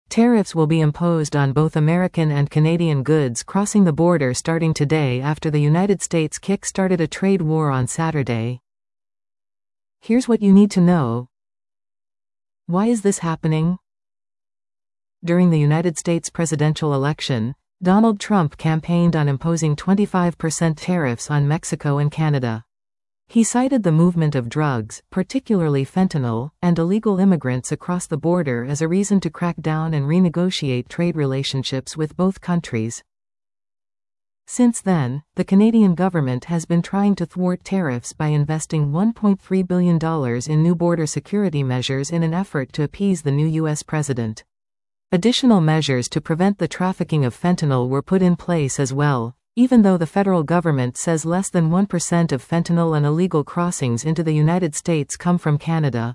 Tariffs will be imposed on both American and Canadian goods crossing the border starting today after the United States kick-started a trade war on Saturday. Here's what you need to know. Why is this happening? During the United States presidential election, Donald Trump campaigned on imposing 25% tariffs on Mexico and Canada. He cited the movement of drugs, particularly fentanyl, and illegal immigrants across the border as a reason to crack down and renegotiate trade relationships with both countries. Since then, the Canadian government has been trying to thwart tariffs by investing $1.3 billion in new border security measures in an effort to appease the new U.S. president. Additional measures to prevent the trafficking of fentanyl were put in place as well, even though the federal government says less than 1% of fentanyl and illegal crossings into the United States come from Canada.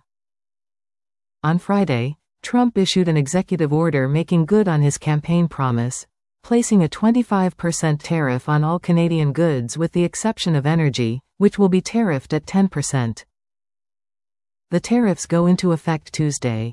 On Friday, Trump issued an executive order making good on his campaign promise, placing a 25% tariff on all Canadian goods with the exception of energy, which will be tariffed at 10%. The tariffs go into effect Tuesday.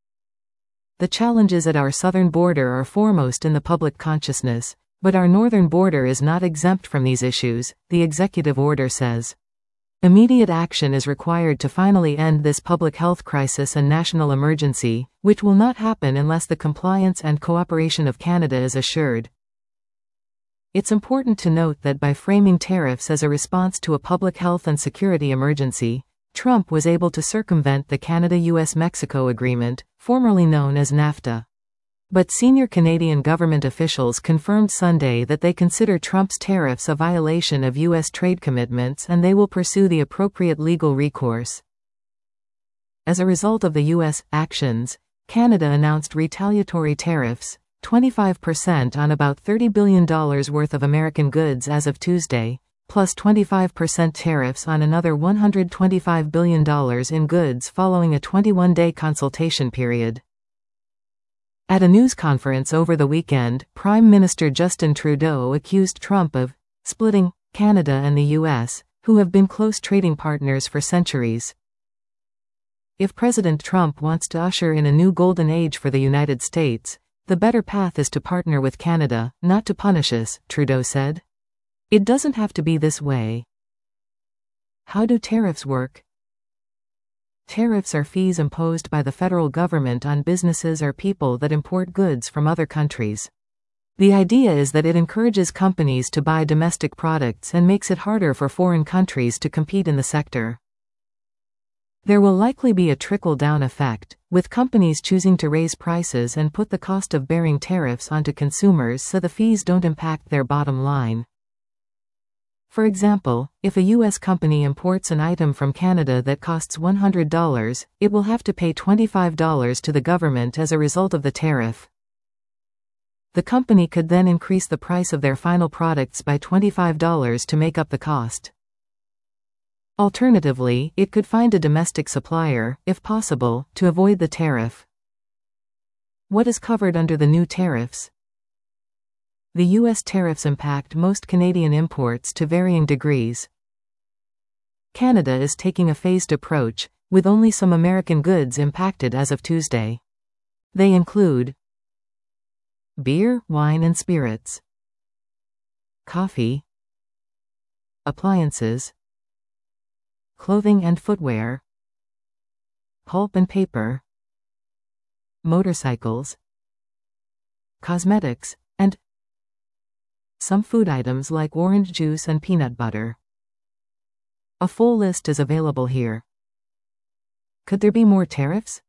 The challenges at our southern border are foremost in the public consciousness, but our northern border is not exempt from these issues, the executive order says. Immediate action is required to finally end this public health crisis and national emergency, which will not happen unless the compliance and cooperation of Canada is assured. It's important to note that by framing tariffs as a response to a public health and security emergency, Trump was able to circumvent the Canada-US-Mexico agreement, formerly known as NAFTA. But senior Canadian government officials confirmed Sunday that they consider Trump's tariffs a violation of U.S. trade commitments and they will pursue the appropriate legal recourse. As a result of the U.S. actions, Canada announced retaliatory tariffs, 25% on about $30 billion worth of American goods as of Tuesday, plus 25% tariffs on another $125 billion in goods following a 21-day consultation period. At a news conference over the weekend, Prime Minister Justin Trudeau accused Trump of splitting Canada and the U.S., who have been close trading partners for centuries. If President Trump wants to usher in a new golden age for the United States, the better path is to partner with Canada, not to punish us, Trudeau said. It doesn't have to be this way. How do tariffs work? Tariffs are fees imposed by the federal government on businesses or people that import goods from other countries. The idea is that it encourages companies to buy domestic products and makes it harder for foreign countries to compete in the sector. There will likely be a trickle-down effect, with companies choosing to raise prices and put the cost of bearing tariffs onto consumers so the fees don't impact their bottom line. For example, if a U.S. company imports an item from Canada that costs $100, it will have to pay $25 to the government as a result of the tariff. The company could then increase the price of their final products by $25 to make up the cost. Alternatively, it could find a domestic supplier, if possible, to avoid the tariff. What is covered under the new tariffs? The U.S. tariffs impact most Canadian imports to varying degrees. Canada is taking a phased approach, with only some American goods impacted as of Tuesday. They include beer, wine and spirits, coffee, appliances, clothing and footwear, pulp and paper, motorcycles, cosmetics, and some food items like orange juice and peanut butter. A full list is available here. Could there be more tariffs?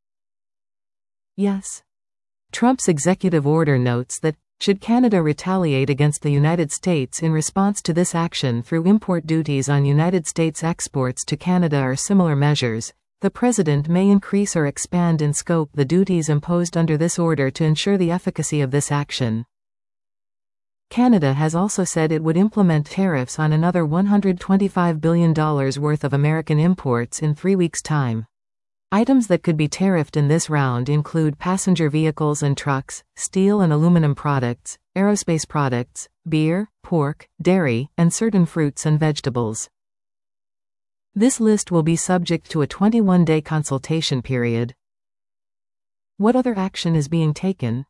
Yes. Trump's executive order notes that, should Canada retaliate against the United States in response to this action through import duties on United States exports to Canada or similar measures, the President may increase or expand in scope the duties imposed under this order to ensure the efficacy of this action. Canada has also said it would implement tariffs on another $125 billion worth of American imports in 3 weeks' time. Items that could be tariffed in this round include passenger vehicles and trucks, steel and aluminum products, aerospace products, beer, pork, dairy, and certain fruits and vegetables. This list will be subject to a 21-day consultation period. What other action is being taken?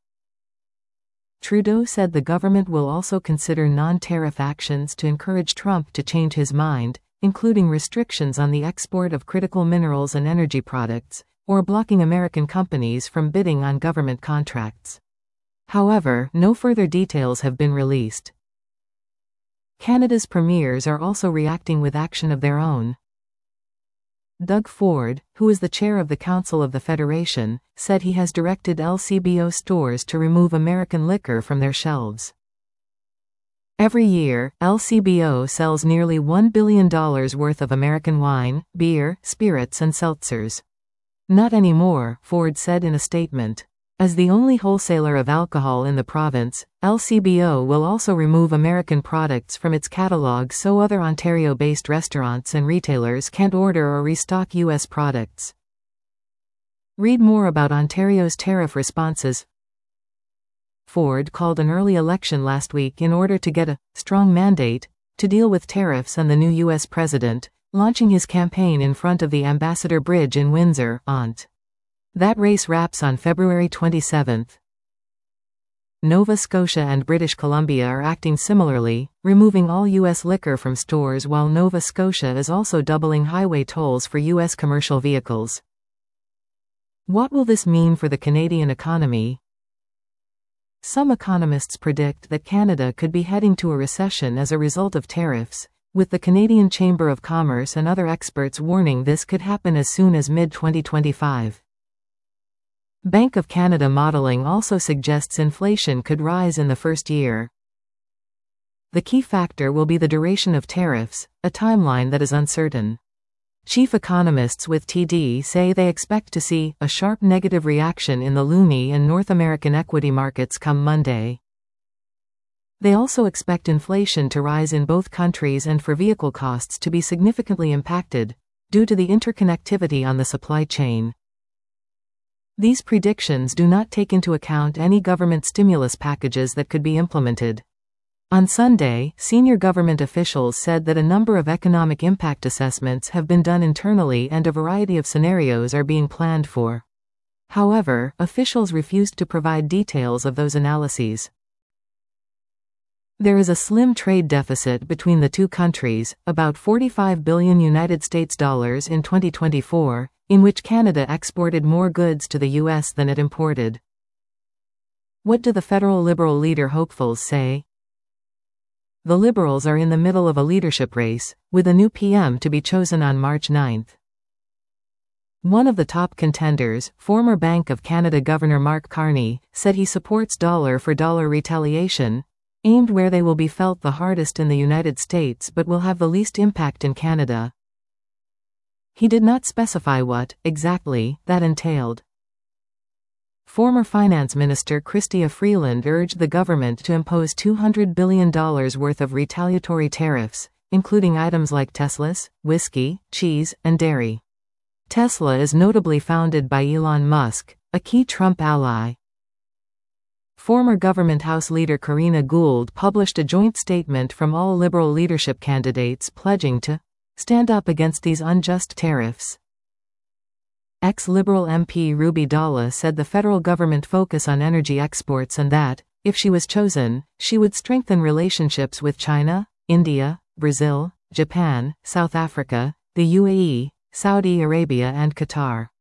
Trudeau said the government will also consider non-tariff actions to encourage Trump to change his mind, including restrictions on the export of critical minerals and energy products, or blocking American companies from bidding on government contracts. However, no further details have been released. Canada's premiers are also reacting with action of their own. Doug Ford, who is the chair of the Council of the Federation, said he has directed LCBO stores to remove American liquor from their shelves. Every year, LCBO sells nearly $1 billion worth of American wine, beer, spirits and seltzers. Not anymore, Ford said in a statement. As the only wholesaler of alcohol in the province, LCBO will also remove American products from its catalog so other Ontario-based restaurants and retailers can't order or restock U.S. products. Read more about Ontario's tariff responses. Ford called an early election last week in order to get a strong mandate to deal with tariffs and the new U.S. president, launching his campaign in front of the Ambassador Bridge in Windsor, Ont. That race wraps on February 27. Nova Scotia and British Columbia are acting similarly, removing all U.S. liquor from stores, while Nova Scotia is also doubling highway tolls for U.S. commercial vehicles. What will this mean for the Canadian economy? Some economists predict that Canada could be heading to a recession as a result of tariffs, with the Canadian Chamber of Commerce and other experts warning this could happen as soon as mid-2025. Bank of Canada modeling also suggests inflation could rise in the first year. The key factor will be the duration of tariffs, a timeline that is uncertain. Chief economists with TD say they expect to see a sharp negative reaction in the loonie and North American equity markets come Monday. They also expect inflation to rise in both countries and for vehicle costs to be significantly impacted, due to the interconnectivity on the supply chain. These predictions do not take into account any government stimulus packages that could be implemented. On Sunday, senior government officials said that a number of economic impact assessments have been done internally and a variety of scenarios are being planned for. However, officials refused to provide details of those analyses. There is a slim trade deficit between the two countries, about $45 billion in 2024, in which Canada exported more goods to the U.S. than it imported. What do the federal Liberal leader hopefuls say? The Liberals are in the middle of a leadership race, with a new PM to be chosen on March 9. One of the top contenders, former Bank of Canada Governor Mark Carney, said he supports dollar-for-dollar retaliation, aimed where they will be felt the hardest in the United States but will have the least impact in Canada. He did not specify what, exactly, that entailed. Former Finance Minister Chrystia Freeland urged the government to impose $200 billion worth of retaliatory tariffs, including items like Teslas, whiskey, cheese, and dairy. Tesla is notably founded by Elon Musk, a key Trump ally. Former Government House Leader Karina Gould published a joint statement from all Liberal leadership candidates pledging to stand up against these unjust tariffs. Ex-Liberal MP Ruby Dalla said the federal government focus on energy exports and that, if she was chosen, she would strengthen relationships with China, India, Brazil, Japan, South Africa, the UAE, Saudi Arabia and Qatar.